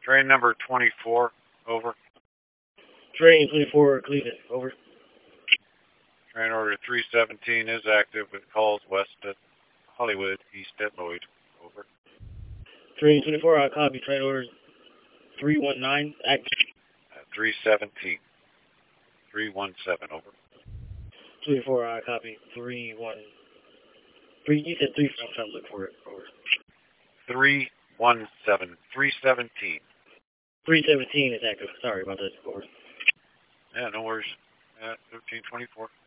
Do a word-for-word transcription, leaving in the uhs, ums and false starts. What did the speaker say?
Train number twenty-four, over. Train twenty-four, Cleveland, over. Train order three seventeen is active with calls west at Hollywood, east at Lloyd, over. Train twenty-four, I copy. Train order three one nine, active. At three seventeen. three one seven, over. twenty-four, I copy. three one. Three, you said three, I'm trying to look for it, over. three one seven. three seventeen. three seventeen is active. Sorry about that, over. Yeah, no worries. At thirteen twenty-four.